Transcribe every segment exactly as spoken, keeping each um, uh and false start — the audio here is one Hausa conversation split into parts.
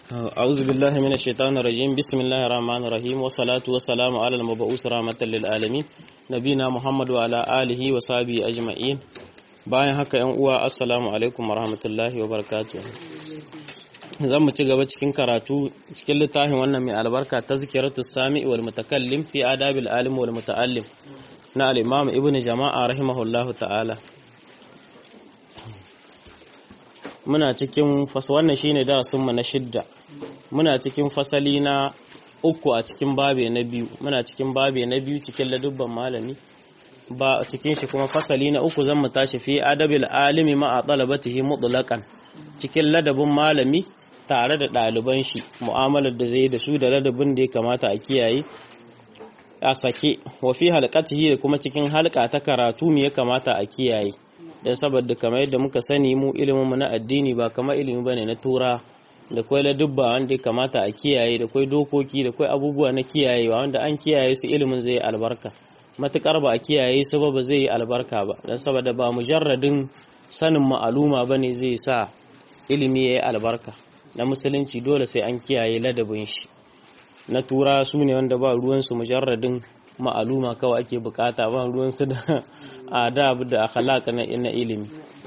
أعوذ بالله من الشيطان الرجيم بسم الله الرحمن الرحيم والصلاة والسلام على المبعوث رحمة للعالمين نبينا محمد وعلى آله وصحبه أجمعين bayan haka yan uwa assalamu alaikum warahmatullahi wabarakatuh zan mu ci gaba cikin karatu cikin littafin wannan mai albarka tazkiratu sami wal mutakallim fi adabil alim wal mutaallim na al-imam ibn jama'a rahimahullahu ta'ala muna cikin fas wannan shine darasin mu na shidda muna cikin fasali na uku a cikin babe na biyu muna cikin babe na biyu cikin ladubban malami ba cikin shi kuma fasali na uku zan mu tashi fi adabil alimi ma talabatihi mutlaqan cikin ladabin malami tare da ɗaliban shi mu'amalar da zai da su da ladabin da ya kamata a kiyaye a sake wa fi halqatihi da kuma cikin halka ta karatu me ya kamata a kiyaye dan saboda kamar yadda muka sani mu ilimin mu na addini ba kamar ilimi bane na tura da kai ladubba wanda ya kamata a kiyaye da kai dokoki da kai abubuwa na kiyayewa wanda an kiyaye su ilimin zai albarka matukar ba a kiyaye su ba ba zai yi albarka ba dan saboda ba mujarradin sanin ma'aluma bane zai sa ilimi yayi albarka na musulunci dole sai an kiyaye ladabin shi na tura su ne wanda ba ruwan su mujarradin ma'aluma kawai ake bukata ba ruwan su da adab da akhlaq na ilimi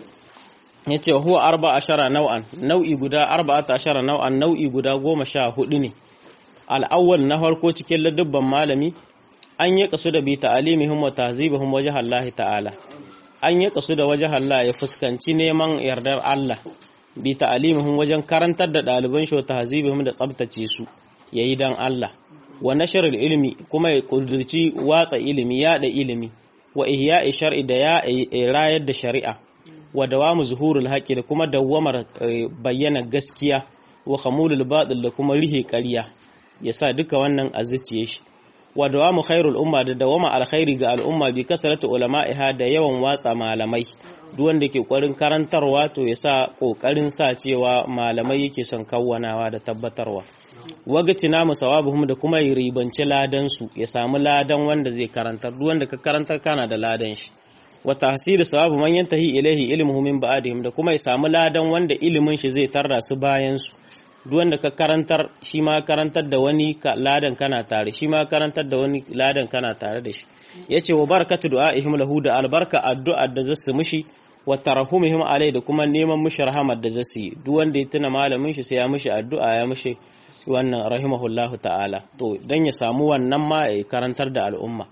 yace huwa arba ashara nau'an nau'i guda arba'ata ashara nau'an nau'i guda goma sha hudu ne al-awwal na farko cikin ladabban malami an yi kasu da bi ta'alimihim wa tahzibihim wajh Allah ta'ala an yi kasu da wajh Allah ya fuskanci neman yardar Allah bi ta'alimihim wajen karantar da daliban shi wa tahzibihim da tsabtace su yayi dan Allah wa nashrul ilmi kuma ya kudurci watsa ilimi ya da ilimi wa ihya'i shar'i da ya rayar da shari'a wa dawamu zuhurul haqqi da kuma dawamar bayyana gaskiya wa khamulul batil da kuma rihe ƙarya yasa duka wannan azzice shi wa dawamu khairul umma da dawama alkhairi ga al'umma bi kasratu ulama'iha da yawan watsa malamai duk wanda ke ƙoƙarin karantarwa to yasa ƙoƙarin sa cewa malamai yake son kawwanawa da tabbatarwa wagatina musawabuhum da kuma ribanci ladan su ya samu ladan wanda zai karantar duk wanda ka karantar kana da ladan shi wa tahsilu sawabu man yantahi ilaihi ilmuhu min ba'dihim da kuma ya samu ladan wanda ilimin shi zai tarra su bayan su duk wanda ka karantar shi ma karantar da wani ladan kana tare shi ma karantar da wani ladan kana tare da shi yace wa barakatu du'aihim lahu da albarka addu'a da zasu mishi wa tarahumihim alai da kuma neman mishi rahmat da zasu yi duk wanda ya tuna malamin shi sai ya mishi addu'a ya mishi wannan rahimahullahu ta'ala to dan ya samu wannan ma ya karantar da al'umma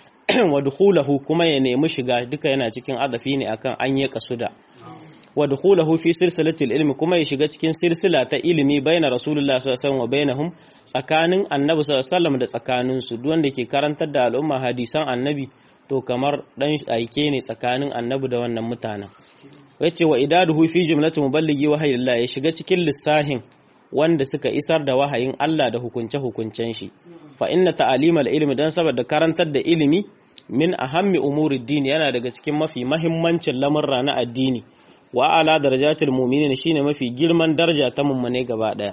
wa dukhulahu kuma ya nemi shiga duka yana cikin adafi ne akan an yi kasuda wa dukhulahu fi silsilatil ilmi kuma ya shiga cikin silsila ta ilimi baina rasulullahi sallallahu alaihi wasallam wa bainahum tsakanin annabi sallallahu alaihi wasallam da tsakanin su duk wanda ke karantar da al'umma hadisan annabi to kamar dan aike ne tsakanin annabi da wannan mutanen yace wa idaduhu fi jumlati muballighi wahyillahi ya shiga cikin lissahin wanda suka isar da wahayin Allah da hukunce hukuncen shi fa inna ta'alimal ilmi dan saboda karantar da ilimi min ahammi umurid din yana daga cikin mafi mahimmancin lamurra na addini wa ala darajatul mu'minin shine mafi girman daraja ta mummune gaba daya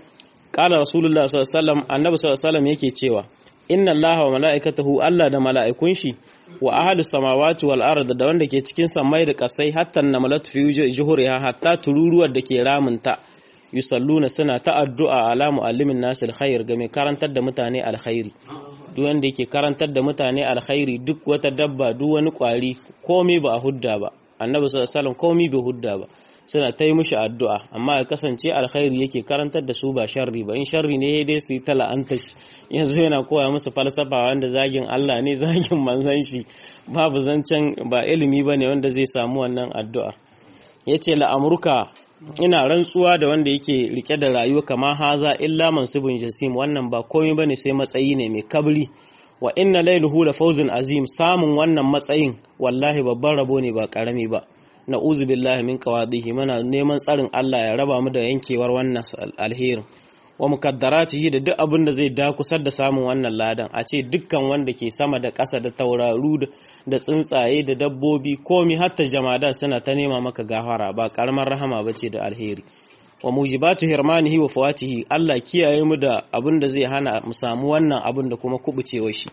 qala rasulullah sallallahu alaihi wasallam annabi sallallahu alaihi wasallam yake cewa inna allaha wa malaikatahu Allah da mala'ikun shi wa ahlus samawati wal ard da wanda ke cikin samai da kasai hatta namalat fi juhuriha hatta tururuwar da ke ramunta yusalluna suna ta addu'a ala muallimin nasil khair ga mai karantar da mutane alkhairi duk wanda yake karantar da mutane alkhairi duk wata dabba duk wani kwari komai ba a hudda ba annabi sallallahu alaihi wasallam komai bai hudda ba suna ta yi mishi addu'a amma ya kasance alkhairi yake karantar da su ba sharri ba in sharri ne dai su yi ta la'anta shi yanzu yana koya musu falsafa wanda zagin Allah ne zagin manzon shi babu zancen ba ilimi bane wanda zai samu wannan addu'a yace la'amurka ina rantsuwa da wanda yake rike da rayuwa kama haza illa mansubun jasim wannan ba komai bane sai matsayi ne mai kabri wa inna layluhu la fawzun azim samun wannan matsayin wallahi babban rabo ne ba karami ba na'uzu billahi min qawadihi mana neman tsarin Allah ya raba mu da yankewar wannan alherin wa mukaddaratihi da duk abin da zai dakusar da samun wannan ladan a ce dukkan wanda ke sama da ƙasa da tauraru da tsuntsaye da dabbobi komi hatta jamada suna ta nema maka gafara ba karamar rahama bace da alheri wa mujibatu hirmanihi wa fawatihi Allah kiyaye mu da abin da zai hana mu samu wannan abin da kuma kubucewa shi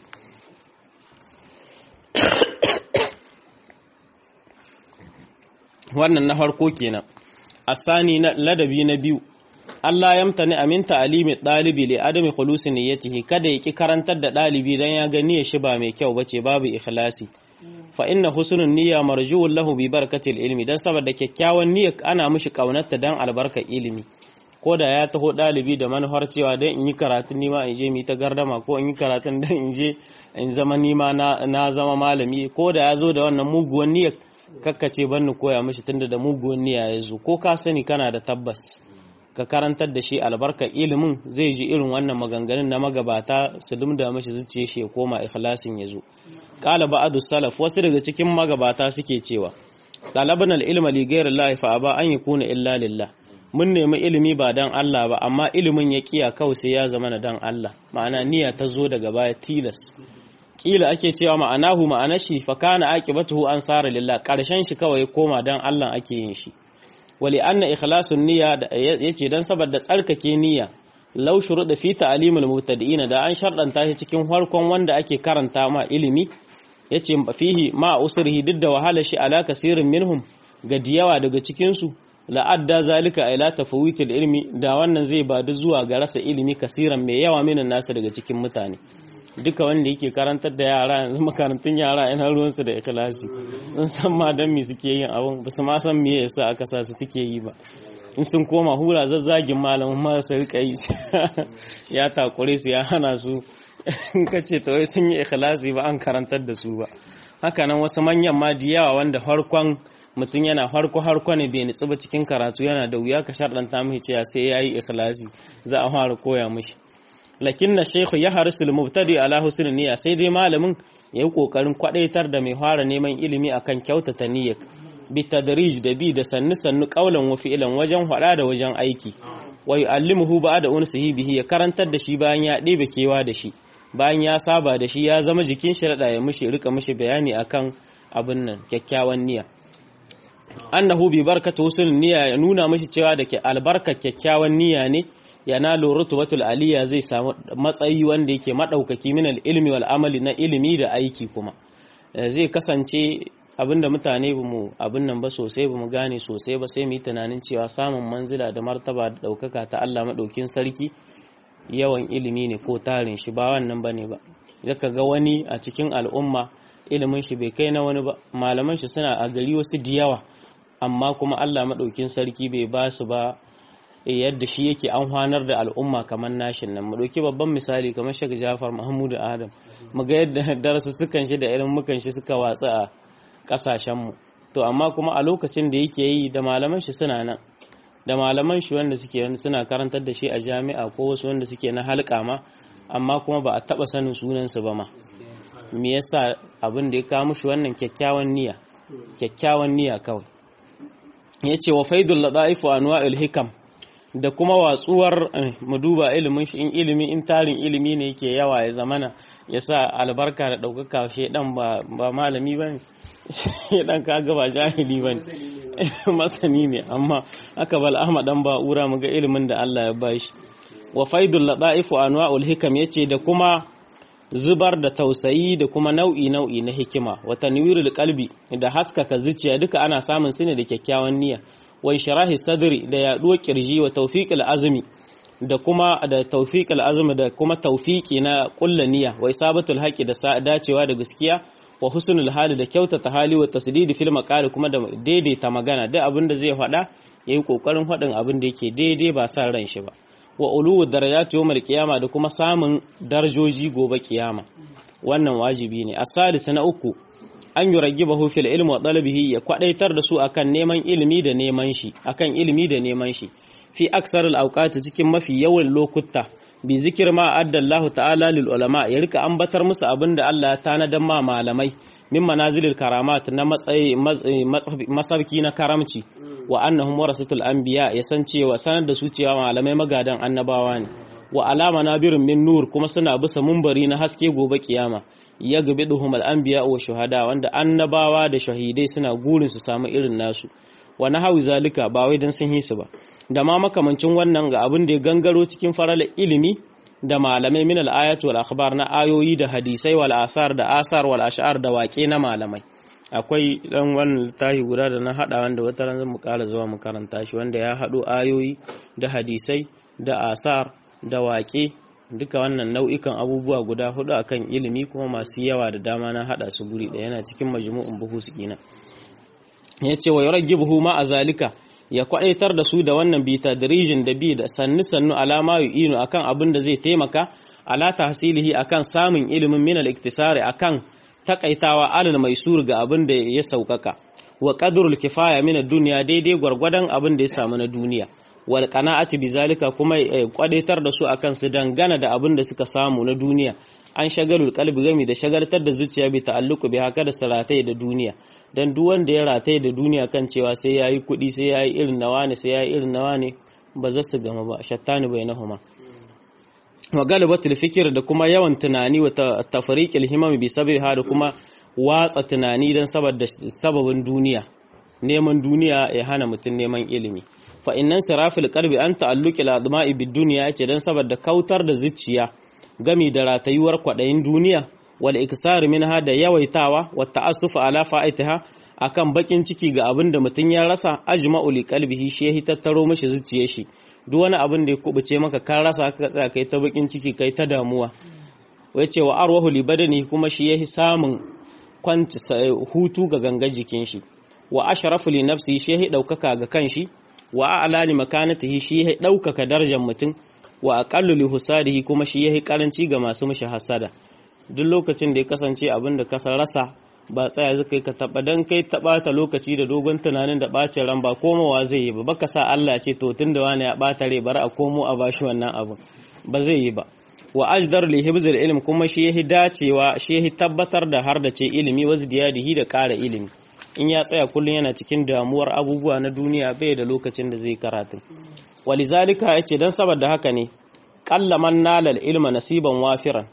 wannan na farko kenan asani na ladabi na biyu Allah yamtani amin ta'alimi dalibi li adami khulusi niyyatihi, kada ya ki karantar da dalibi dan ya ga niyyar shi ba mai kyau bace, babu ikhlasi. Fa inna husnun niyya marjuun lahu bi barakatil ilmi, dan saboda kyakkyawan niyya ana mishi kaunarta dan albarkar ilimi. Ko da ya taho dalibi da manufar cewa dan in yi karatun nima in je mi ta gardama, ko in yi karatun dan in je in zama nima na, na zama malami, ko da ya zo da wannan muguwan niyyar kakkace banni koya mishi tunda da muguwan niyya ya zo, ko ka sani kana da tabbas ka karantar da shi albarkar ilimin zai ji irin wannan maganganun na magabata su dumda mishi zuciya shi ya koma ikhlasin ya zo. Qala ba'du salaf, wasu daga cikin magabata suke cewa talabna al-ilma li ghayri Allah fa aba an yakuna illa lillah, mun nemi ilimi ba dan Allah ba amma ilimin ya kiya kawai sai ya zama na dan Allah, ma'ana niyya ta zo daga baya tilas. Kila ake cewa ma'anahu ma'ana shi fa kana aqibatuhu an sara lillah, karshen shi kawai koma dan Allah ake yin shi. Wali anna ikhlasun niyya yace dan saboda tsarkake niyya law shuruda fi ta'limul mubtadi'ina, da an sharɗanta shi cikin farkon wanda ake karanta ma ilimi, yace fihi ma usrihi duk da wahala shi ala kasirin minhum, ga diyawa daga cikin su la'adda zalika ila tafwitil ilmi, da wannan zai bada zuwa ga rasa ilimi kasiran mai yawa minan nasu daga cikin mutane. Duka wanda yake karantar da yara yanzu, makarantun yara yana ruwansu da ikhlasi, sun san ma dan me suke yin abun, ba su ma san me yasa aka sa su suke yi ba. In sun koma hura zazzagin malamin ma su rika yi ya takure su ya hana su in ka ce ta wai sun yi ikhlasi ba an karantar da su ba. Haka nan wasu manyan ma da yawa wanda farkon mutum yana farko harko ne bai nitsi ba cikin karatu, yana da wuya ka sharɗanta mishi cewa sai yayi ikhlasi za a fara koya mishi. Lakin na shekhu ya harisul mubtadi ala husnul niyya, sai dai malamin yayi kokarin kwadaitar da mai fara neman ilimi akan kyautata niyyar bi tadrij da bi da sannu sannu qaulan wa fi'lan, wajen hada da wajen aiki. Wa yu'allimuhu ba'da unsihi bihi, ya karantar da shi bayan ya ɗebe kewa da shi, bayan ya saba da shi ya zama jikin shi rada ya mishi rika mishi bayani akan abin nan kyakkyawan niyya. Annahu bi barakatu husnul niyya, ya nuna mishi cewa da ke albarkar kyakkyawan niyya ne yanalu rutubatul aliyya, zai samu matsayi wanda yake madaukaki min ilmi wal amali, na ilimi da aiki. Kuma zai kasance abinda mutane bamu abin nan ba sosai, bamu gane sosai ba, sai mu yi tunanin cewa samun manzila da martaba da daukaka ta Allah madaukin sarki yawan ilimi ne ko tarin shi, ba wannan bane ba. Zaka ga wani a cikin al'umma ilimin shi bai kai na wani ba, malaman shi suna a gari wasu diyawa, amma kuma Allah madaukin sarki bai ba su ba yadda shi yake an hanar da al'umma kamar nashin nan. Mu dauki babban misali kamar Sheikh Jafar Mahmud Adam, mu ga yadda darasu sukan shi da irin mukan shi suka watsa a kasashen mu. To amma kuma a lokacin da yake yi da malaman shi suna nan, da malaman shi wanda suke suna karantar da shi a jami'a ko wasu wanda suke na halka ma, amma kuma ba a taba sanin sunan su ba ma. Me yasa? Abin da ya kawo mushi wannan kyakkyawan niyya, kyakkyawan niyya kawai. Yace wa faidul ladaif wa anwa'il hikam, da kuma watsuwar mu duba ilimin shi, in ilimi in tarin ilimi ne yake yawa ya zamana ya sa albarka da ɗaukaka, shedan ba ba malami bane, shedan kaga ba jahili bane masani ne, amma aka bal Ahmad dan Ba'ura muga ilimin da Allah ya bashi. Wa faidul ladaif wa anwa'ul hikam, yace da kuma zubar da tausayi da kuma nau'i nau'i na hikima, wa tanwirul qalbi, da haskaka zuciya, duka ana samun su ne da kyakkyawan niyya. Wa sharahi sadri, da yaduwar kirji, wa tawfiqil azmi, da kuma da tawfiqil azmi, da kuma tawfiqi na kullu niyya, wa isabatul haqi, da dacewa da gaskiya, wa husnul hali, da kyautata hali, wa tasdidi fil maqali, kuma da daidaita magana, duk abin da zai faɗa yayi kokarin faɗin abin da yake daidai ba san ran shi ba. Wa uluwu darajati yawmal qiyama, da kuma samun darajoji gobe kiyama, wannan wajibi ne. As-sadis na uku, an yuragibahu fil ilmi wa talabihi, ya kwadaitar da su akan neman ilimi da neman shi, akan ilimi da neman shi fi aksar al-awqat, cikin mafi yawan lokuta, bi zikir ma addallahu ta'ala lil ulama, ya rika ambatar musu abinda Allah ya tanadan ma malamai min manazilil karamat, na matsayi masarki na karamci, wa annahum warasatul anbiya, ya san cewa sanar da su cewa malamai magadan annabawa ne, wa alama nabirin min nur, kuma suna bisa mumbari na haske gobe kiyama, ya gabiduhum al-anbiya wa shuhada, wanda annabawa da shahidai suna gurin su samu irin nasu. Wa nahawi zalika, ba wai dan sun hisu ba, da ma makamancin wannan ga abin da ya gangaro cikin farala ilimi da malamai min al-ayat wal akhbar, na ayoyi da hadisai, wal asar da asar, wal ash'ar da waƙe na malamai. Akwai dan wannan littafi guda da na hada wanda wata ran zan mu ƙara zuwa mu karanta shi, wanda ya hado ayoyi da hadisai da asar da waƙe, duka wannan nau'ikan abubuwa guda hudu akan ilimi kuma masu yawa da dama na hada su guri ɗaya, yana cikin majmu'un buhus kina. Yace wa yuraggibuhu ma azalika, ya kwadaitar da su da wannan bi tadrijin da bi da sannu sannu alama yu'inu akan abin da zai taimaka ala tahsilihi akan samun ilimin min al-iktisari akan takaitawa alal maisur ga abin da ya saukaka, wa qadrul kifaya min ad-dunya daidai gwargwadon abin da ya samu na duniya, wal qana'ati bizalika kuma kwadaitar da su akan su dangana da abin da suka samu na duniya, an shagalul qalbi gami da shagaltar da zuciya bi ta'alluqu bi haka da salatai da duniya, dan duk wanda ya rataye da duniya kan cewa sai yayi kudi sai yayi irin nawa ne sai yayi irin nawa ne ba za su gama ba, shattani bainahuma. Wa galibatul fikir da kuma yawan tunani wa tafriqil himam bi sabiha da kuma watsa tunani dan saboda sababin duniya, neman duniya ya hana mutun neman ilimi. Fa innan sirafil qalbi an ta'alluqi al-adma'i bid dunya yace dan saboda kautar da zuciya gami da ratayuwar kwadayin duniya, wal iksar minha da yawaitawa wa ta'assuf ala fa'itaha akan bakin ciki ga abin da mutun ya rasa, ajma'u li qalbihi shi ya tattaro mishi zuciyar shi. Duk wani abin da ya kubuce maka ka rasa ka tsaya kai ta bakin ciki kai ta damuwa. Wace wa arwahu li badani kuma shi yahi samun kwanci hutu ga ganga jikin shi. Wa ashrafu li nafsi shi yahi daukaka ga kanshi. Wa a'la li makanatihi shi yahi daukaka darajar mutum. Wa aqallu li husadihi kuma shi yahi karanci ga masu mishi hasada. Duk lokacin da ya kasance abin da ka rasa ba tsaya zai kai ka taba dan kai taba ta lokaci da dogon tunanin da bacin ran ba komowa zai yi ba, baka sa Allah ce to tunda wani ya bata rai bari a komo a bashi wannan abu, ba zai yi ba. Wa ajdar li hibzil ilm kuma shi yahi dacewa shi yahi tabbatar da har da ce ilimi wasu diyadihi da ƙara ilimi. In ya tsaya kullun yana cikin damuwar abubuwa na duniya bai da lokacin da zai karatu. Walizalika yace dan saboda haka ne qallaman nalal ilma nasiban wafiran,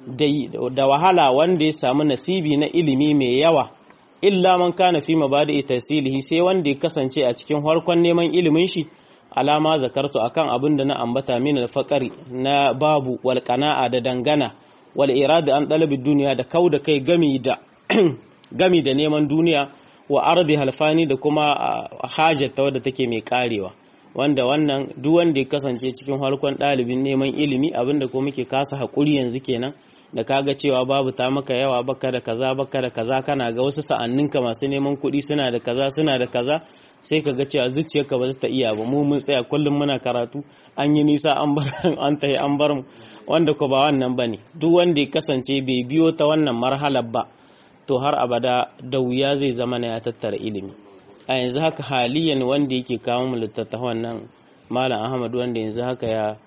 da wahala wanda ya samu nasibi na ilimi mai yawa, illa man kana fi mabadi'i tahsilihi, sai wanda ya kasance a cikin harkon neman ilimin shi alama zakartu akan abin da na ambata min al-faqari na babu wal qana'a da dangana wal irada an talabi duniya da kauda kai gami da gami da neman duniya, wa ardi halfani da kuma hajjata wadda take mai karewa, wanda wannan duk wanda ya kasance cikin harkon dalibin neman ilimi abinda ko muke kasa hakuri yanzu kenan, da kaga cewa babu ta maka yawa baka da kaza baka da kaza, kana ga wasu sa'anninka masu neman kuɗi suna da kaza suna da kaza, sai kaga cewa zuciyarka ba za ta iya ba. Mu mun tsaya kullum muna karatu, an yi nisa an bar an tayi an bar mu, wanda ko ba wannan bane. Duk wanda ya kasance bai biyo ta wannan marhalar ba to har abada da wuya zai zama na ya tattara ilimi. A yanzu haka haliyan wanda yake kawo mu littattafan nan Malam Ahmad, wanda yanzu haka ya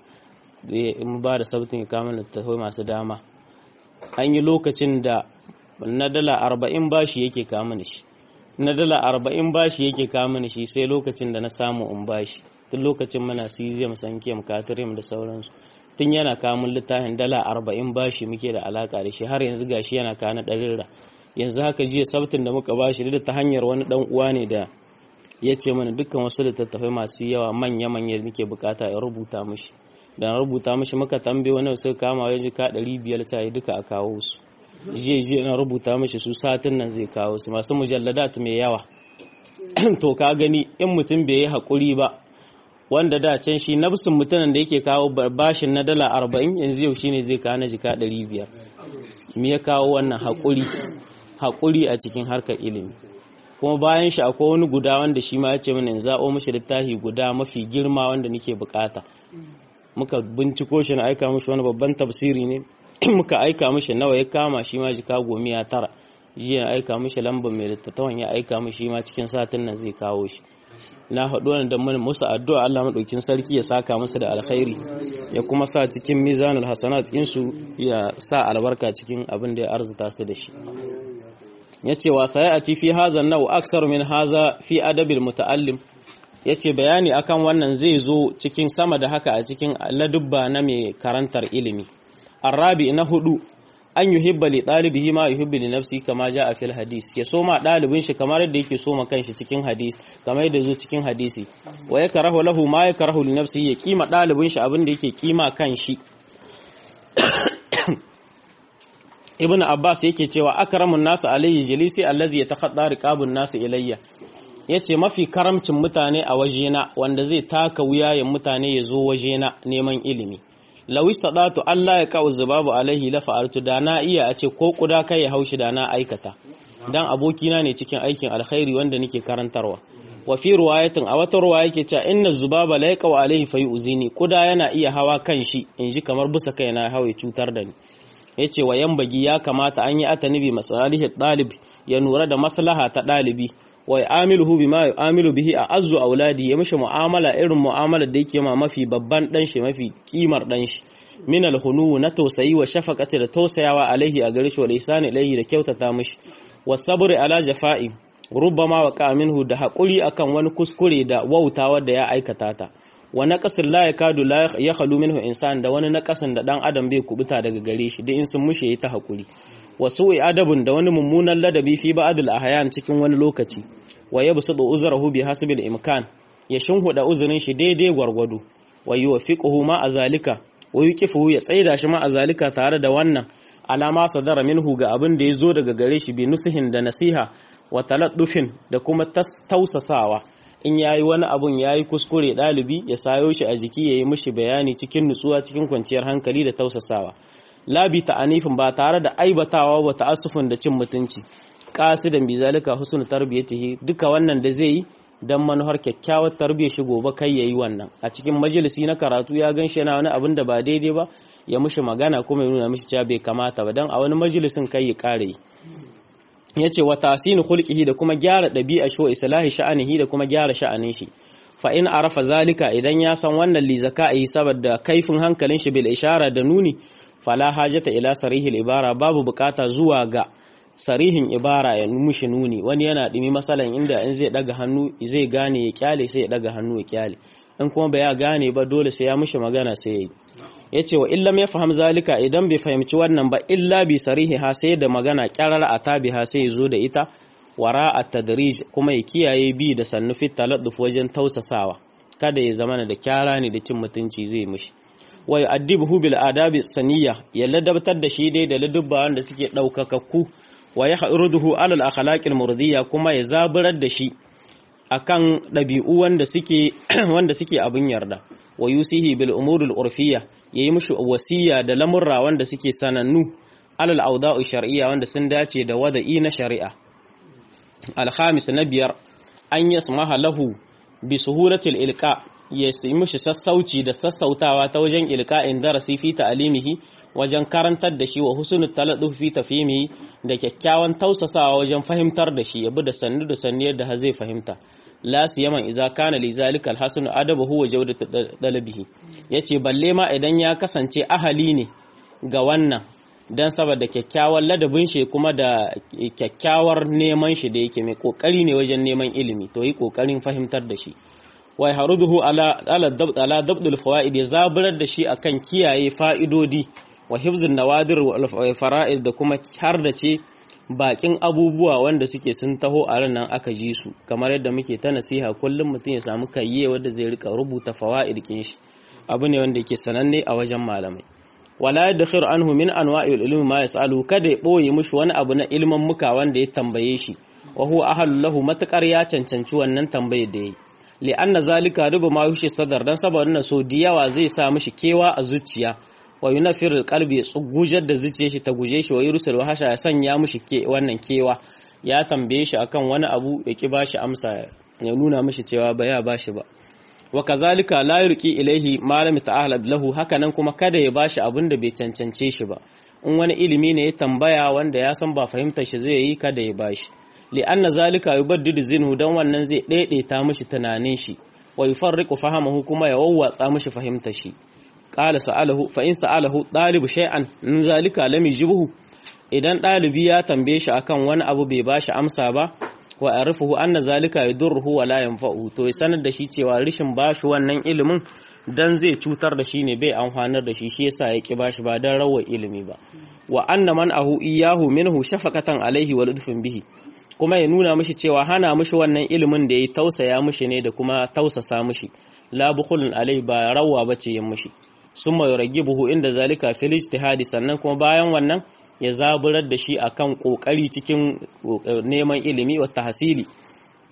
mu ba da sautin ya kawo littattafai masu dama, an yi lokacin da na dala arba'in bashi yake kama shi na dala arba'in bashi yake kama shi sai lokacin da na samu in bashi, tun lokacin muna cesium sankiyam katirim da sauransu, tun yana kamun littafin dala arba'in bashi muke da alaka da shi, har yanzu gashi yana kana ɗarirra. Yanzu haka jiya sabtin da muka bashi da ta hanyar wani dan uwa ne da ya ce mana dukkan wasu littattafai masu yawa manya-manya da nake bukata in rubuta mishi, da na rubuta mishi muka tambaye wani sai kama ya ji ka ɗari biyar ta yi duka a kawo su. Jiya jiya na rubuta mishi su satin nan zai kawo su masu mujalladat mai yawa. To ka gani in mutum bai yi haƙuri ba, wanda da can shi nafsin mutumin da yake kawo bashin na dala arba'in yanzu yau shine zai kawo na jika ɗari biyar. Me ya kawo wannan haƙuri? Haƙuri a cikin harkar ilimi. Kuma bayan shi akwai wani guda wanda shi ma ya ce mana in zaɓo mishi littafi guda mafi girma wanda nake bukata. Muka binciko shi na aika mishi wani babban tafsiri ne, muka aika mishi nawa ya kama, shi ma jika gomiya tara. Jiya na aika mishi lambar mai littattafan ya aika mishi ma cikin satin nan zai kawo shi. Na haɗu wani don musu addu'a Allah maɗaukin sarki ya saka musu da alkhairi, ya kuma sa cikin mizanul hasanat insu, ya sa albarka cikin abin da ya arzuta su da shi. Ya ce wa sai a fi hazan nau aksar min haza fi adabil muta'allim, ya ce bayani akan wannan zai zo cikin sama da haka a cikin ladubba na mai karantar ilimi. Arabi na hudu, an yuhibba li ɗalibihi ma yuhibbu li nafsi kama ja a fil hadis, ya soma ɗalibin shi kamar yadda yake soma kanshi cikin hadis, kamar yadda zo cikin hadisi. Wa ya karahu lahu ma ya karahu li nafsi, ya kima ɗalibin shi abin da yake kima kanshi. Ibn Abbas yake cewa akramun nasu alayhi jalisi allazi yatakhadda riqabun nasu ilayya, yace mafi karamcin mutane a wajena wanda zai taka wuyayen mutane ya zo wajena neman ilimi law istadatu Allah ya ka'u zubabu alaihi la fa'altu da na iya a ce ko kuda kai ya haushi da na aikata dan abokina ne cikin aikin alkhairi wanda nake karantarwa wa fi riwayatin a wata riwaya yake cewa inna zubaba la yaqau alaihi fayuzini kuda yana iya hawa kan shi inji kamar busa kai na hawaye cutar da ni yace wa yambagi ya kamata an yi atanibi masalihi dalib ya nura da maslaha ta dalibi wa ya'amiluhu bima ya'amilu bihi a'azzu auladi ya mishi mu'amala irin mu'amala da yake ma mafi babban dan shi mafi kimar dan shi min alhunu na tausayi wa shafaqati da tausayawa alaihi a gare shi wal ihsani ilaihi da kyautata mishi wasabri ala jafa'i rubbama waqa minhu da hakuri akan wani kuskure da wautawa da ya aikata ta wa naqasin la yakadu la yakhlu minhu insan da wani naqasin da dan adam bai kubuta daga gare shi da in sun mushe ta hakuri wasu'i adabun da wani mummunan ladabi fi ba'dil ahyan cikin wani lokaci wa yabsudu uzrahu bi hasbil imkan ya shinhuda uzurin shi daidai gwargwado wa yuwaffiquhu ma azalika wa yuqifuhu ya tsaida shi ma azalika tare da wannan alama sadara minhu ga abin da yazo daga gare shi bi nusihin da nasiha wa taladdufin da kuma tausasawa in yayi wani abun yayi kuskure dalibi ya sayo shi a jiki yayi mishi bayani cikin nutsuwa cikin kwanciyar hankali da tausasawa labi ta'anifin ba tare da aibatawa wa ta'assufin da cin mutunci qasidan bizalika husnul tarbiyatihi duka wannan da zai yi dan manuhar kyakkyawar tarbiyyar shi gobe kai yayi wannan a cikin majalisi na karatu ya ganshi yana wani abin da ba daidai ba ya mishi magana kuma ya nuna mishi cewa bai kamata ba dan a wani majalisin kai ya kare yace wa tasinu khulqihi da kuma gyara dabi'a shi wa islahi sha'anihi da kuma gyara sha'anin shi fa in arafa zalika idan ya san wannan li zaka'i saboda kaifin hankalin shi bil ishara da nuni fala hajata ila sarihil ibara babu bukata zuwa ga sarihin ibara ya mushi nuni wani yana dimi masalan inda in zai daga hannu zai gane ya kyale sai ya daga hannu ya kyale in kuma bai gane ba dole sai ya mushi magana sai yayi yace wa illam yafham zalika idan bai fahimci wannan ba illa bi sarihi ha sai da magana kyarar atabi ha sai zo da ita wara at-tadrij kuma ya kiyaye bi da sannu fit taladduf wajen tausasawa kada ya zamana da kyara ne da cin mutunci zai mishi wa yu'addibuhu bil adabi saniyya ya ladabtar da shi dai da ladubba wanda suke daukakakku wa yahruduhu ala al akhlaqil murdiyya kuma ya zaburar da shi akan dabi'u wanda suke wanda suke abin yarda wa yusihi bil umuril urfiyya yayi mishi wasiya da lamurra wanda suke sanannu ala al awda'u shar'iyya wanda sun dace da wada'i na shari'a al khamis na biyar an yasmaha lahu bi suhulatil ilqa ya yi mishi sassauci da sassautawa ta wajen ilka'in darasi fi ta'alimihi wajen karantar da shi wa husnul taladduh fi tafhimihi da kyakkyawan tausasawa wajen fahimtar da shi yabi da sannu da sannu yadda zai fahimta la siyaman idza kana li zalika alhasan adabuhu wa jawdatu dalabihi yace balle ma idan ya kasance ahali ne ga wannan dan saboda kyakkyawan ladabin shi kuma da kyakkyawar neman shi da yake mai kokari ne wajen neman ilimi to yi kokarin fahimtar da shi wa haruduhu ala ala dabt ala dabdul fawaid ya zaburar da shi akan kiyaye fa'idodi wa hifzun nawadir wal fara'id da kuma har da ce bakin abubuwa wanda suke sun taho a ran nan aka ji su kamar yadda muke ta nasiha kullum mutum ya samu kayye wanda zai rika rubuta fawaid kin shi abu ne wanda yake sananne a wajen malamai wala yadkhir anhu min anwa'il ilmi ma yasalu kada ya boye mushi wani abu na ilmin muka wanda ya tambaye shi wa huwa ahlu lahu matakar ya cancanci wannan tambayar da yayi li'anna zalika rubu ma yushi sadar dan saboda na so diyawa zai sa mishi kewa a zuciya wa yunafir alqalbi ya tsugujar da zuciyar shi ta guje shi wa yursul wahasha ya sanya mishi ke wannan kewa ya tambaye shi akan wani abu ya ki bashi amsa ya nuna mishi cewa ba ya bashi ba wa kazalika la yurqi ilaihi malam ta'ala lahu hakanan kuma kada ya bashi abin da bai cancance shi ba in wani ilimi ne ya tambaya wanda ya san ba fahimtar shi zai yi kada ya bashi li'anna zalika yubaddidu zinhu dan wannan zai daidaita mishi tunanin shi wa yufarriqu fahamahu kuma ya wawwatsa mishi fahimtar shi qala sa'alahu fa in sa'alahu dalibu shay'an min zalika lam yujibuhu idan dalibi ya tambaye shi akan wani abu bai bashi amsa ba wa arifuhu anna zalika yadurruhu wa la yanfa'u to ya sanar da shi cewa rishin bashi wannan ilimin dan zai cutar da shi ne bai amfanar da shi shi yasa ya ki bashi ba dan rawar ilimi ba wa anna man ahu iyahu minhu shafaqatan alaihi wa ludfun bihi kuma ya nuna mishi cewa hana mishi wannan ilimin da ya tausaya mishi ne da kuma tausasa mishi la bukhulun alai ba rawa bace yin mishi summa yuragibuhu inda zalika fil ijtihadi sannan kuma bayan wannan ya zaburar da shi akan kokari cikin neman ilimi wa tahsili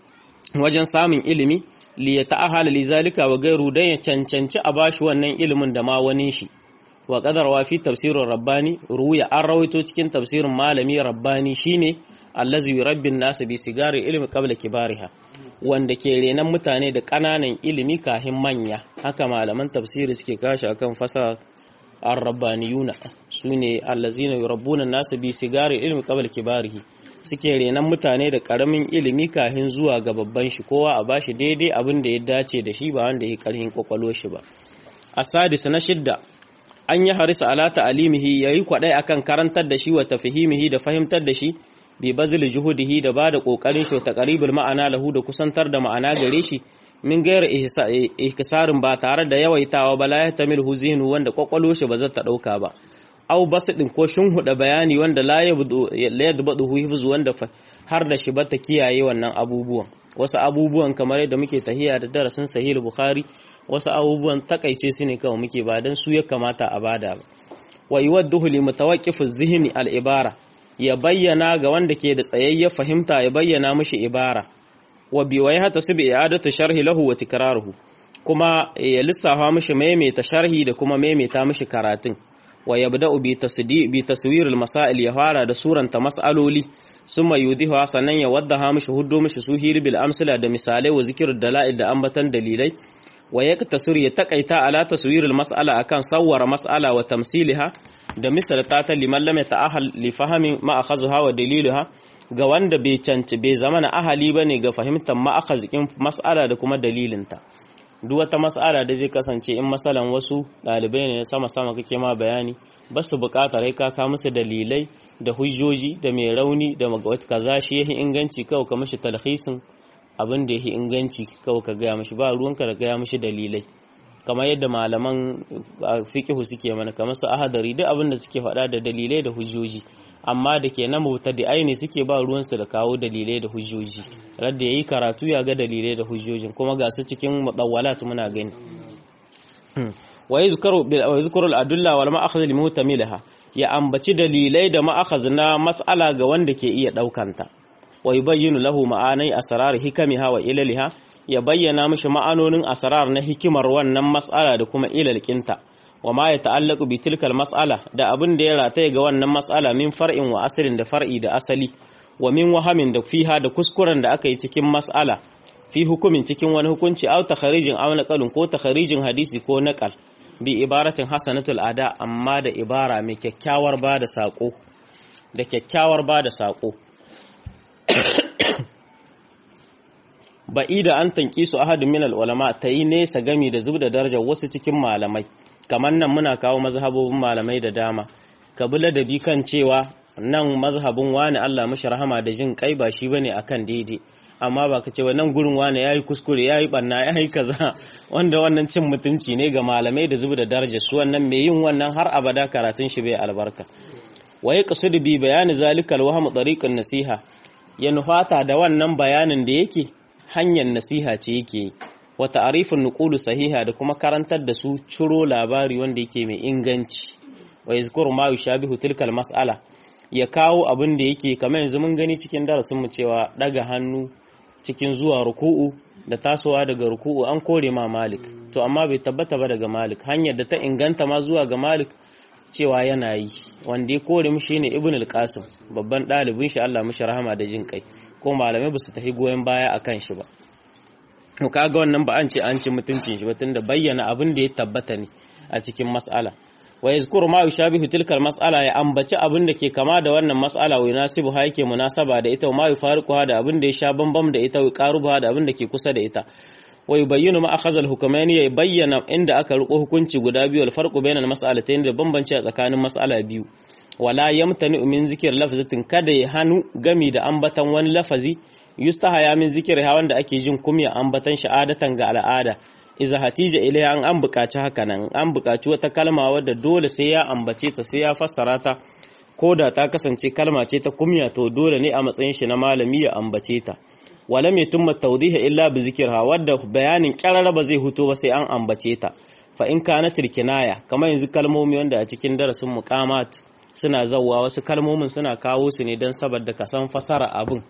wajen samun ilimi li ya ta'ahala li zalika wa gairu dan ya cancanci a bashi wannan ilimin da ma wani shi wa qadarwa fi tafsirin rabbani ruya an rawaito cikin tafsirin malami rabbani shine allazi yurabbin nas bi sigari ilmi qabla kibariha wanda ke renan mutane da kananan ilimi kahin manya haka malaman tafsiri suke kashi akan fasa ar-rabbaniyuna sune allazina yurabbuna nas bi sigari ilmi qabla kibarihi suke renan mutane da karamin ilimi kahin zuwa ga babban shi kowa a bashi daidai abin da ya dace da shi ba wanda ya karhin kwakwalo shi ba asadis na shidda an yi harisa ala ta'alimihi yayi kwadai akan karantar da shi wa tafhimihi da fahimtar da shi bi bazil juhudihi da bada kokarin shi ta qaribul ma'ana lahu da kusantar da ma'ana gare shi min gayar ihkisarin ba tare da yawaitawa ba la yatamil huzinu wanda kwakwalo shi ba za ta dauka ba aw basidin ko huda bayani wanda la yabdu la yadbadu hifzu wanda har da shi ba ta kiyaye wannan abubuwan wasu abubuwan kamar yadda muke tahiya da darasin sahih bukhari wasu abubuwan takaice su ne kawai muke ba dan su ya kamata a bada ba wa yuwadduhu li mutawaqqif az-zihni al-ibara ya bayyana ga wanda ke da tsayayya fahimta ya bayyana mishi ibara wa bi wa yahtasibu i'adatu sharhi lahu wa tikraruhu kuma ya lissafa mishi maimaita sharhi da kuma maimaita mishi karatun wa yabda'u bi tasdi bi taswir al-masail ya fara da suranta mas'aloli summa yudihu sanan ya waddaha mishi huddo mishi suhir bil amsala da misalai wa zikr dalail da ambatan dalilai wa yaktasir ya takaita ala taswir al-mas'ala akan sawwara mas'ala wa tamsilha da misalta ta liman lam ta'ahal li fahmi ma akhadha wa daliluha ga wanda bai canci bai zama na ahali bane ga fahimtar ma akhadhin mas'ala da kuma dalilinta duk wata mas'ala da zai kasance in masalan wasu dalibai ne sama sama kake ma bayani basu buƙatar kai ka ka musu dalilai da hujjoji da mai rauni da magawat kaza shi yahi inganci kawai ka mishi talhisin abin da yahi inganci kawai ka ga mishi ba ruwanka da ga mishi dalilai kamar yadda malaman fiqh suke mana kamar su ahadari duk abin da suke faɗa da dalilai da hujjoji amma da ke na mubtadi'ai ne suke ba ruwansu da kawo dalilai da hujjoji radda yayi karatu ya ga dalilai da hujjojin kuma ga su cikin mudawwalat muna gani wa yuzkaru bil wa yuzkaru al adulla wal ma'akhadh li muhtamilaha ya ambaci dalilai da ma'akhadh na mas'ala ga wanda ke iya daukanta wa yubayyinu lahu ma'anai asrar hikamiha wa ilaliha ya bayyana mishi ma'anonin asrar na hikimar wannan mas'ala da kuma ilalkinta wa ma ya ta'allaqu bi tilkal mas'ala da abin da ya rataye ga wannan mas'ala min far'in wa asalin da far'i da asali wa min wahamin da fiha da kuskuren da aka yi cikin mas'ala fi hukumin cikin wani hukunci aw takharijin aw naqalun ko takharijin hadisi ko naqal bi ibaratin hasanatul ada amma da ibara mai kyakkyawar ba da sako da kyakkyawar ba da sako ba'ida an tanki su ahadin min al-ulama tayi nesa gami da zubda darajar wasu cikin malamai kamar nan muna kawo mazhabobin malamai da dama kabila da bi kan cewa nan mazhabin wani Allah mishi rahama da jin kai ba shi bane akan daidai amma ba ka ce wa nan gurin wani yayi kuskure yayi banna yayi kaza wanda wannan cin mutunci ne ga malamai da zubda darajar su wannan mai yin wannan har abada karatun shi bai albarka wa yaqsud bi bayani zalikal wahm tariqan nasiha ya nufata da wannan bayanin da yake hanyar nasiha ce yake wa ta'rifun nuqulu sahiha da kuma karantar da su ciro labari wanda yake mai inganci wa yazkuru ma yushabihu tilkal mas'ala ya kawo abin da yake kamar yanzu mun gani cikin darasin mu cewa daga hannu cikin zuwa ruku'u da tasowa daga ruku'u an kore ma Malik to amma bai tabbata ba daga Malik hanyar da ta inganta ma zuwa ga Malik cewa yana yi wanda ya kore mu shine Ibn al-Qasim babban dalibin shi Allah mishi rahama da jin kai ko malamai ba su tafi goyen baya akan shi ba to kaga wannan ba an ce an ci mutuncin shi ba tunda bayyana abin da ya tabbata ne a cikin mas'ala wa yazkuru ma yushabihu tilkal mas'ala ya ambaci abin da ke kama da wannan mas'ala wa yunasibu ha yake munasaba da ita wa ma yufariquha da abin da ya sha bambam da ita wa qaruba da abin da ke kusa da ita wa yubayyinu ma akhadha al-hukmaini ya bayyana inda aka riko hukunci guda biyu al-farqu bainal mas'alatayn da bambanci a tsakanin mas'ala biyu wala yamtani min zikr lafzatin kada ya hanu gami da ambatan wani lafazi yustahaya min zikriha wanda ake jin kumya ambatan sha'adatan ga al'ada iza hatija ilaiha an an buƙaci haka nan an buƙaci wata kalma wadda dole sai ya ambace ta sai ya fassara ta ko da ta kasance kalma ce ta kumya to dole ne a matsayin shi na malami ya ambace ta walam yatumma tawdiha illa bi zikriha wadda bayanin qarara ba zai huto ba sai an ambace ta fa in kana tilkinaya kamar yanzu kalmomi wanda a cikin darasin muqamat suna zawwa wasu kalmomin suna kawo su ne dan saboda ka san fasara abin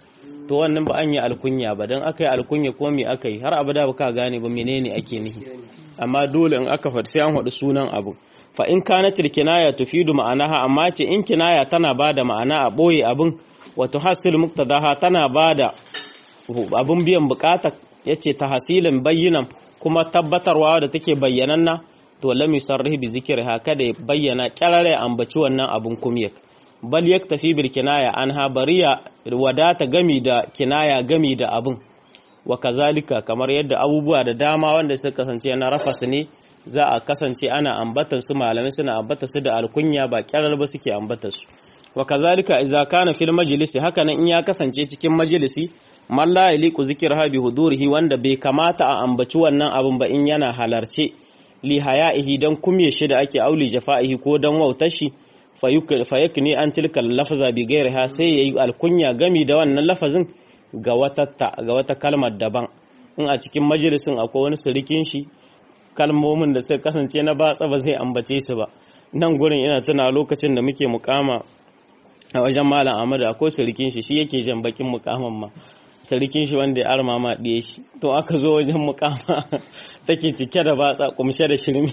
to wannan ba an yi alkunya ba dan aka yi alkunya ko me aka yi har abada ba ka gane ba menene ake nihi amma dole in aka faɗi sai an faɗi sunan abu fa in kanatil kinaya tufidu ma'anaha amma ce in kinaya tana bada ma'ana a boye abun wa tuhassil muqtadaha tana bada abun biyan bukata yace tahsilin bayyinan kuma tabbatarwa da take bayyananna to lam yusarrih bi zikriha kada ya bayyana kirare ambaci wannan abun kumiyar bal yaktafi bil kinaya anha bariya wadata gami da kinaya gami da abun wa kazalika kamar yadda abubuwa da dama wanda suka kasance na rafas ne za a kasance ana ambatar su malamai suna ambatar su da alkunya ba kirar ba suke ambatar su wa kazalika idza kana fil majlisi hakanan in ya kasance cikin majalisi man la yaliqu zikraha bi hudurihi wanda bai kamata a ambaci wannan abun ba in yana halarce li haya'ihi dan kumye shi da ake auli jafa'ihi ko dan wautar shi fayakni an tilka lafza bi ghairiha sai yayi alkunya gami da wannan lafazin ga wata ga wata kalmar daban in a cikin majalisin akwai wani surikin shi kalmomin da suka kasance na batsa ba zai ambace su ba nan gurin ina tuna lokacin da muke mukama a wajen malam Ahmad akwai surikin shi shi yake jan bakin mukaman ma surikin shi wanda ya arma ma diye shi to aka zo wajen mukama take cike da batsa kumshe da shirmi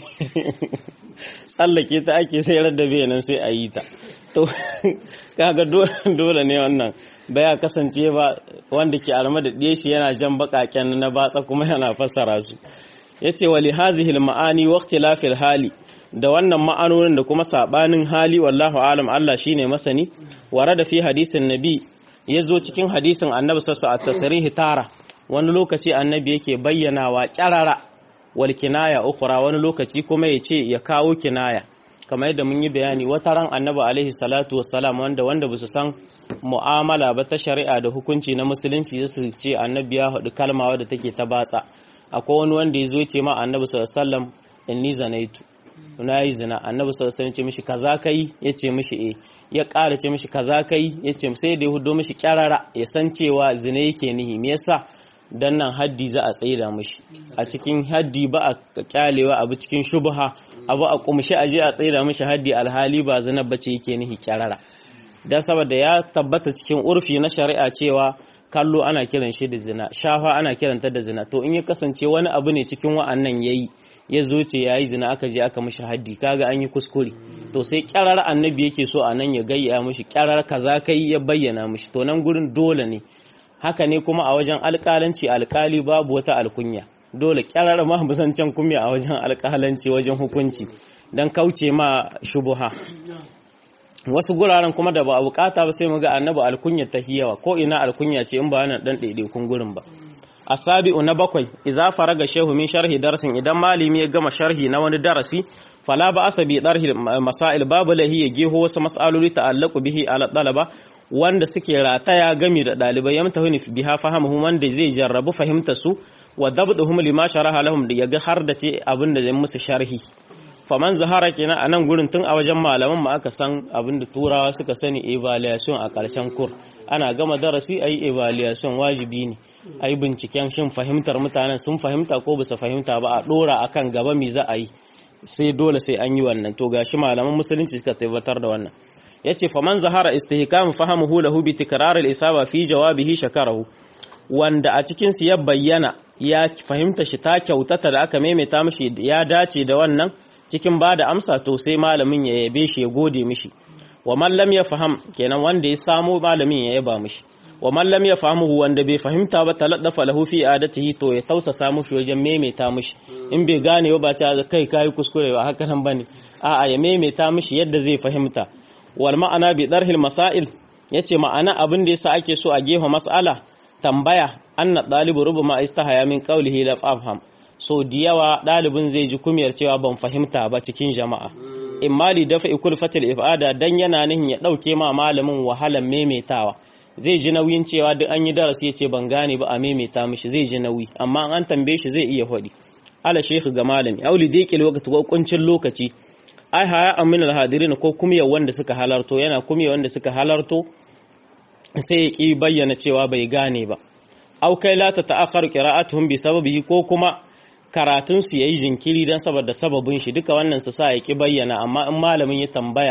tsallake ta ake sai radda nan sai a yi ta to kaga dole ne wannan baya kasance ba wanda ke arma da diye shi yana jan bakaken na batsa kuma yana fassara su yace wali hazihi almaani wa ikhtilafil hali da wannan ma'anonin da kuma sabanin hali wallahu alam Allah shine masani warada fi hadisin nabi yazo cikin hadisin annabi sallallahu alaihi wasallam at-tasrih tara wani lokaci annabi yake bayyanawa qarara wal kinaya ukhra wani lokaci kuma yace ya kawo kinaya kamar yadda mun yi bayani wata ran annabi alaihi salatu wassalam wanda wanda basu san mu'amala ba ta shari'a da hukunci na musulunci su ce annabi ya hudu kalma wadda take ta batsa akwai wani wanda ya zo ce ma annabi sallallahu alaihi wasallam inni zanaitu na yi zina annabi sallallahu alaihi wasallam ce mishi kaza kai yace mishi eh ya ƙara ce mishi kaza kai yace sai da ya hudo mishi kyarara ya san cewa zina yake nihi me yasa dan nan haddi za a tsaida mishi a cikin haddi ba a kyalewa abu cikin shubha abu a kumshi aje a tsaida mishi haddi alhali ba zina bace yake nihi kyarara dan saboda ya tabbata cikin urfi na shari'a cewa kallo ana kiran shi da zina shafa ana kiranta da zina to in ya kasance wani abu ne cikin wa'annan yayi ya zo ce yayi zina aka je aka mishi haddi kaga an yi kuskure to sai kyarar annabi yake so anan ya gayya mishi kyarar kaza kai ya bayyana mishi to nan gurin dole ne haka ne kuma a wajen alƙalanci alƙali babu wata alkunya dole kyarar ma busancan kunya a wajen alƙalanci wajen hukunci dan kauce ma shubuha wasu guraren kuma da ba a bukata ba sai mu ga annabi alkunya tahiyawa ko ina alkunya ce in ba wannan dan daidaikun gurin ba asabi'u na bakwai idza faraga shehu min sharhi darsin idan malimi ya gama sharhi na wani darasi fala ba asabi darhi masail babu lahi ya geho wasu mas'aloli ta'allaqu bihi ala talaba wanda suke rataya gami da dalibai yamtahuni biha fahamuhum wanda zai jarrabu fahimtar su wa dabduhum lima sharaha lahum da yaga har da ce abinda zai musu sharhi faman zahara kenan a nan gurin tun a wajen malaman ma aka san abinda turawa suka sani evaluation a ƙarshen kur ana gama darasi ayi evaluation wajibi ne ayi binciken shin fahimtar mutanen sun fahimta ko bisa fahimta ba a dora akan gaba mi za a yi sai dole sai an yi wannan to gashi malaman musulunci suka tabbatar da wannan yace faman zahara istihkam fahamuhu lahu bi tikrar al-isaba fi jawabihi shakarahu wanda a cikin su ya bayyana ya fahimta shi ta kyautata da aka maimaita mishi ya dace da wannan cikin ba da amsa to sai malamin ya yabe shi ya gode mishi wa man lam yafham kenan wanda ya samu malamin ya yaba mishi wa man lam yafhamuhu wanda bai fahimta ba taladdafa lahu fi adatihi to ya tausasa mishi wajen maimaita mishi in bai gane ba ta kai kai kuskure ba haka nan bane a'a ya maimaita mishi yadda zai fahimta wal ma'ana bi darhil masail yace ma'ana abin da yasa ake so a gefa mas'ala tambaya anna dalibu rubama istahaya min qawlihi la faham so diyawa dalibin zai ji kumiyar cewa ban fahimta ba cikin jama'a imali dafa ikul fatil ibada dan yana nihin ya dauke ma malamin wahalan maimaitawa zai ji nauyin cewa duk an yi darasi yace ban gane ba a maimaita mishi zai ji nauyi amma an tambaye shi zai iya hodi ala sheikh ga malami auli dai lokaci ko kuncin lokaci ai haya amin alhadirin ko kumiyar wanda suka halarto yana kumiyar wanda suka halarto sai ya ki bayyana cewa bai gane ba au kai la ta ta'akhkhar qira'atuhum bi sababihi ko kuma karatun su yayi jinkiri dan saboda sababin shi duka wannan su sa ya ki bayyana amma in malamin ya tambaya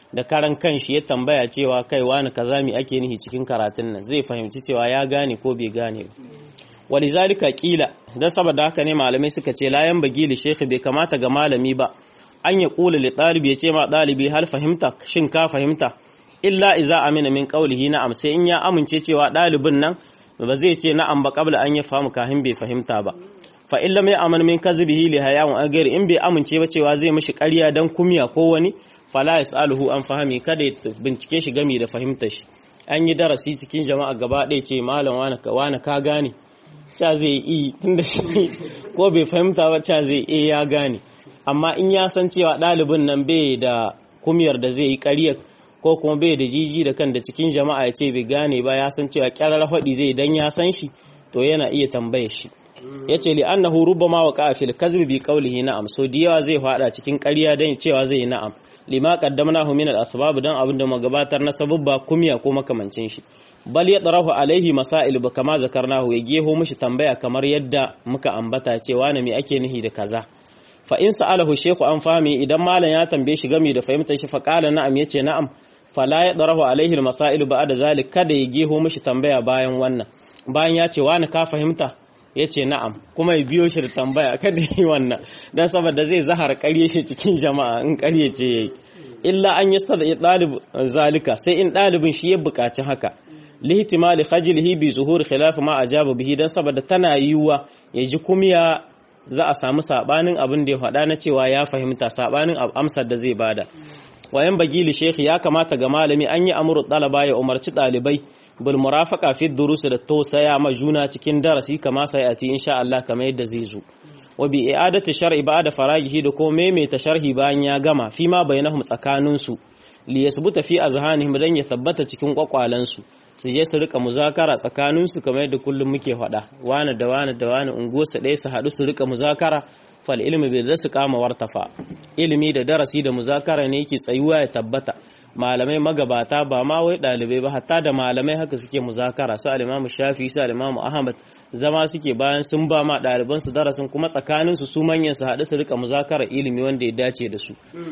da karan kanshi ya tambaya cewa kai wani kaza mi ake nihi cikin karatun nan zai fahimci cewa ya gane ko bai gane ba walizalika qila dan saboda haka ne malamai suka ce la yan bagi li shaykh bai kamata ga malami ba an ya kula li talibi ya ce ma dalibi hal fahimta shin ka fahimta illa iza amina min qawlihi na'am sai in ya amince cewa dalibin nan ba zai ce na'am ba qabla an ya fahimu kahin bai fahimta ba fa illa mai aman min kazbihi li hayawan agari in bai amince ba cewa zai mishi ƙarya dan kumiya ko wani fala yasaluhu an fahimi kada ya bincike shi gami da fahimtar shi an yi darasi cikin jama'a gaba ɗaya ce malam wani ka wani ka gane cha zai yi tunda shi ko bai fahimta ba cha zai eh ya gane amma in ya san cewa ɗalibin nan bai da kumiyar da zai yi ƙarya ko kuma bai da jiji da kan da cikin jama'a ya ce bai gane ba ya san cewa ƙyarar faɗi zai dan ya san shi to yana iya tambaye shi yace li annahu rubbama waqa fil kazbi bi qawlihi na'am so diyawa zai fada cikin ƙarya dan cewa zai na'am lima qaddamnahu min al asbab dan abinda mu gabatar na sababba kumiya ko makamancin shi bal yadrahu alaihi masail ba kama zakarnahu ya geho mishi tambaya kamar yadda muka ambata cewa na me ake nihi da kaza fa in sa'alahu shaykhu an fahimi idan malam ya tambaye shi game da fahimtar shi fa qala na'am yace na'am fala yadrahu alaihi al masail ba'da zalik kada ya geho mishi tambaya bayan wannan bayan ya ce wani ka fahimta ya ce na'am kuma ya biyo shi da tambaya kada yi wannan don saboda zai zahar ƙarye shi cikin jama'a in ƙarye ce ya yi illa an yi stada ɗalib zalika sai in ɗalibin shi ya buƙaci haka lihtimali khajlihi bi zuhur khilaf ma ajaba bihi dan saboda tana yiwuwa ya ji kumiya za a samu sabanin abin da ya faɗa na cewa ya fahimta sabanin amsar da zai bada wayan bagili shekhi ya kamata ga malami an yi amuru ɗalaba ya umarci ɗalibai bil murafaqa fi durus da tausaya ma juna cikin darasi kama sai a ti insha Allah kamar yadda zai zo wa bi i'adati shar'i ba'da faragihi da kuma maimaita sharhi bayan ya gama fi ma bainahum tsakanin su li yasbuta fi azhanihim dan ya tabbata cikin kwakwalan su su je su rika muzakara tsakanin su kamar yadda kullum muke faɗa wani da wani da wani ungosa ɗaya su haɗu su rika muzakara fal ilmi bil rasu kama wartafa ilimi da darasi da muzakara ne yake tsayuwa ya tabbata malamai magabata ba ma wai dalibai ba hatta da malamai haka suke muzakara su al-Imam Shafi su al-Imam Ahmad zama suke bayan sun ba ma daliban su darasin kuma tsakanin su su manyan su haɗu su rika muzakara ilimi wanda ya dace da su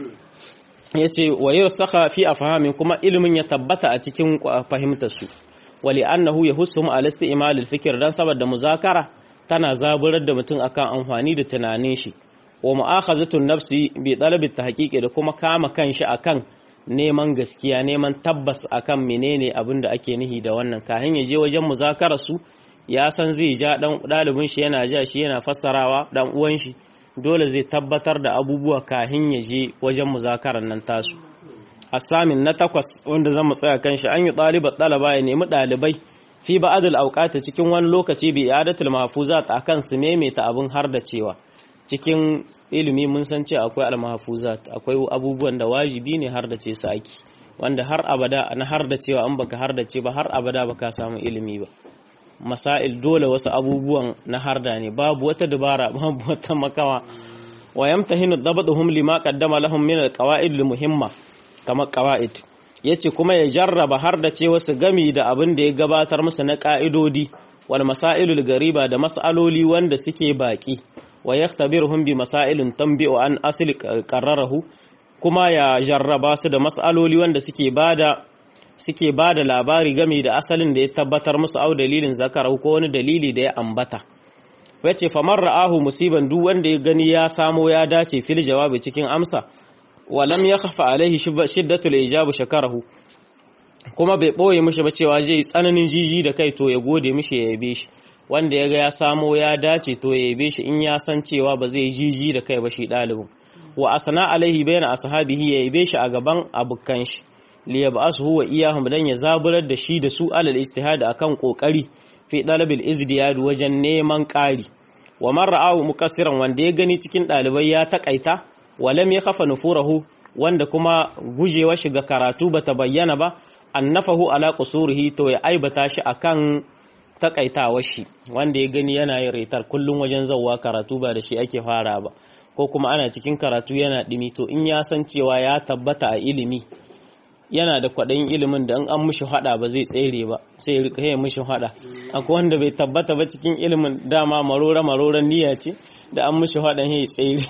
yace wa yusakha fi afhamin kuma ilimin ya tabbata a cikin fahimtar su wali annahu yahussuhum ala isti'mal al-fikr dan saboda muzakara tana zaburar da mutum akan amfani da tunanin shi wa mu'akhazatun nafsi bi talabi tahqiqi da kuma kama kanshi akan neman gaskiya neman tabbas akan menene abin da ake nihi da wannan kahin ya je wajen muzakara su ya san zai ja dan dalibin shi yana ja shi yana fassarawa dan uwan shi dole zai tabbatar da abubuwa kahin ya je wajen muzakaran nan tasu asamin na takwas wanda zan mu tsaya kan shi an yi ɗalibat ɗalaba ya nemi ɗalibai fi ba'adul awqati cikin wani lokaci bi i'adatul mahfuzat akan su maimaita abin har da cewa cikin ilimi mun san cewa akwai al-mahfuzat akwai abubuwan da wajibi ne har da ce su aiki wanda har abada na har da cewa an baka har da ce ba har abada baka samu ilimi ba masail dole wasu abubuwan na harda ne babu wata dabara babu wata makawa wa yamtahinu dabaduhum lima qaddama lahum min al-qawaid al-muhimma kama qawaid yace kuma ya jarraba har da ce wasu gami da abin da ya gabatar musu na ka'idodi wal masailul gariba da mas'aloli wanda suke baki wa yaktabiruhum bi masailin tanbi'u an asli qarrarahu kuma ya jarraba su da mas'aloli wanda suke bada suke bada labari game da asalin da ya tabbatar musu au dalilin zakarahu ko wani dalili da ya ambata yace famar ra'ahu musiban duk wanda ya gani ya samo ya dace fil jawabi cikin amsa walam yakhfa alaihi shiddatul ijab shakarahu kuma bai boye mishi ba cewa zai tsananin jiji da kai to ya gode mishi ya yabe shi wanda yaga ya samo ya dace to ya yabe shi in ya san cewa ba zai jiji da kai ba shi dalibin wa asna alaihi bayna ashabihi ya yabe shi a gaban abukan shi li yab'asuhu wa iyahum dan ya zaburar da shi da su alal ijtihad akan kokari fi dalabil izdiyad wajen neman ƙari wa man ra'ahu mukassiran wanda ya gani cikin dalibai ya takaita walam yakhafa nufurahu wanda kuma gujewa shiga karatu bata bayyana ba annafahu ala qusurihi to ya aibata shi akan takaitawar shi wanda ya gani yana yin retar kullun wajen zawwa karatu ba da shi ake fara ba ko kuma ana cikin karatu yana dimi to in ya san cewa ya tabbata a ilimi yana da kwaɗayin ilimin da in an mishi hada ba zai tsere ba sai ya rika ya mishi hada akwai wanda bai tabbata ba cikin ilimin dama marora maroran niyya ce da an mishi hadan ya tsere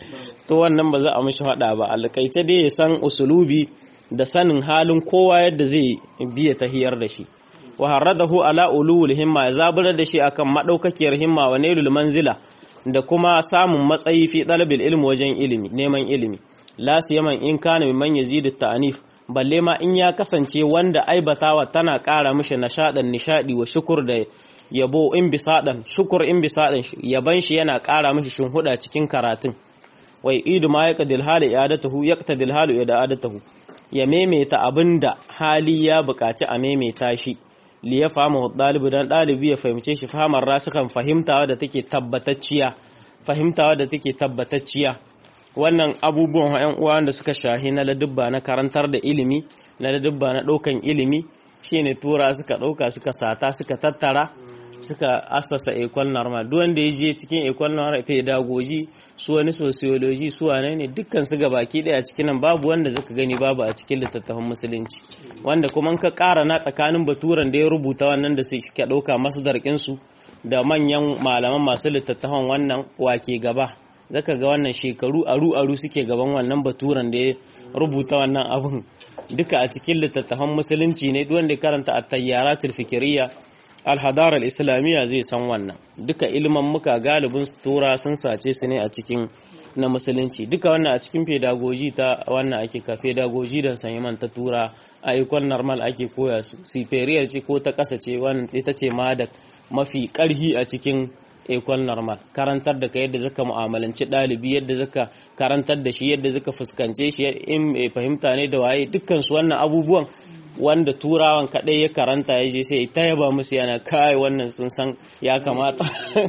to wannan ba za a mishi hada ba alƙaice dai ya san usulubi da sanin halin kowa yadda zai biya tahiyar da shi wa haradahu ala ulul himma ya zaburar da shi akan madaukakiyar himma wa nailul manzila da kuma samun matsayi fi talabil ilmi wajen ilimi neman ilimi la siyaman in kana mimman yazidu ta'anif balle ma in ya kasance wanda aibatawa tana ƙara mishi nishadan nishadi wa shukur da yabo in bisadan shukur in bisadan yaban shi yana ƙara mishi shinhuda cikin karatun wai idu ma yaqdil hali i'adatuhu yaqtadil halu i'adatuhu ya maimaita abinda hali ya buƙaci a maimaita shi li ya fahimu dalibi dan dalibi ya fahimce shi fahimar rasukan fahimtawa da take tabbatacciya fahimtawa da take tabbatacciya wannan abubuwan ƴan uwa da suka shahi na ladubba na karantar da ilimi na ladubba na ɗaukan ilimi shine tura suka ɗauka suka sata suka tattara suka assasa ekol normal duk wanda ya je cikin ekol normal pedagogy su wani sociology su wane ne dukkan su ga baki daya cikin nan babu wanda zaka gani babu a cikin littattafan musulunci wanda kuma ka ƙara na tsakanin baturan da ya rubuta wannan da suke ɗauka masdarkin su da manyan malaman masu littattafan wannan wake gaba zaka ga wannan shekaru aru aru suke gaban wannan baturan da ya rubuta wannan abun duka a cikin littattafan musulunci ne duk wanda ya karanta at-tayyaratul fikriyya al-hadara al-islamiyya zai san wannan duka ilman muka galibin tura sun sace su ne a cikin na musulunci duka wannan a cikin pedagogy ta wannan ake ka pedagogy dan sanyiman ta tura a ikon normal ake koya su superior ce ko ta kasa ce wannan ita ce ma da mafi karhi a cikin ekol normal karantar da ka yadda zaka mu'amalanci dalibi yadda zaka karantar da shi yadda zaka fuskance shi in fahimta ne da waye dukkan su wannan abubuwan wanda turawan kadai ya karanta ya je sai ta yaba musu yana kai wannan sun san ya kamata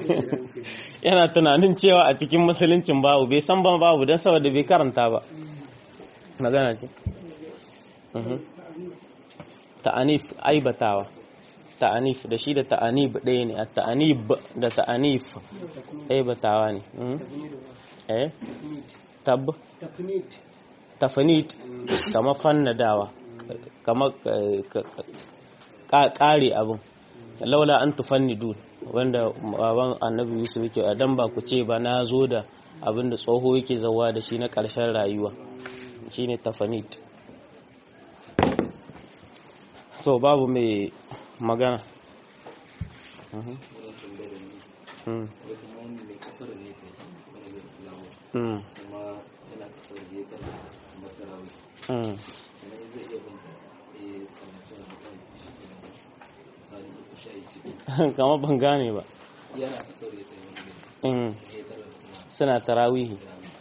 yana tunanin cewa a cikin musuluncin babu bai san ba babu dan saboda bai karanta ba magana ce ta'anif aibatawa ta'anif da shi da ta'anib ɗaya ne at-ta'anib da ta'anif aibatawa ne eh tab tafnit kama fannadawa kama kare abin laula an tufannidu wanda baban annabi Yusuf yake dan ba ku ce ba na zo da abin da tsoho yake zawa da shi na ƙarshen rayuwa shine tafanit so babu mai magana kama ban gane ba suna tarawihi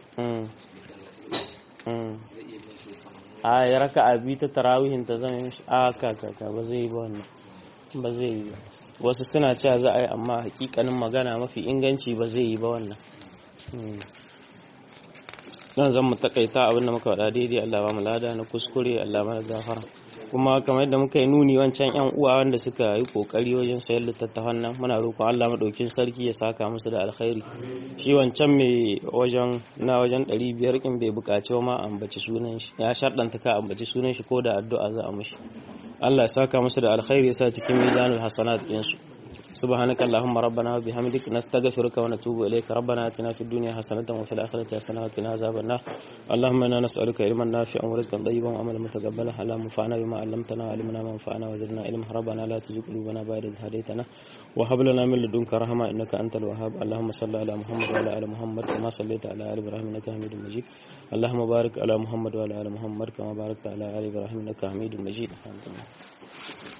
a ya raka abi ta tarawihin ta zama mishi a kakaka ba zai yi ba wannan ba zai yi ba wasu suna cewa za a yi amma hakikanin magana mafi inganci ba zai yi ba wannan dan zan mu takaita abinda muka faɗa daidai Allah ba mu lada na kuskure Allah mana gafara kuma kamar yadda muka yi nuni wancan yan uwa wanda suka yi kokari wajen sayar littattafan nan muna roƙon Allah madaukin sarki ya saka musu da alkhairi shi wancan mai wajen na wajen ɗari biyar kin bai buƙaci ma ambaci sunan shi ya sharɗanta ka ambaci sunan shi ko da addu'a za a mishi Allah ya saka musu da alkhairi ya sa cikin mizanul hasanat din su سبحانك اللهم ربنا وبحمدك نستغفرك ونتوب إليك ربنا آتنا في الدنيا حسنة وفي الآخرة حسنة وقنا عذاب النار اللهم إنا نسألك علما نافعا ورزقا طيبا وعملا متقبلا اللهم انفعنا بما علمتنا وعلمنا ما ينفعنا وزدنا علما ربنا لا تزغ قلوبنا بعد إذ هديتنا وهب لنا من لدنك رحمة إنك أنت الوهاب اللهم صل على محمد وعلى آل محمد كما صليت على آل إبراهيم إنك حميد مجيد اللهم بارك على محمد وعلى آل محمد كما باركت على آل إبراهيم إنك حميد مجيد الحمد لله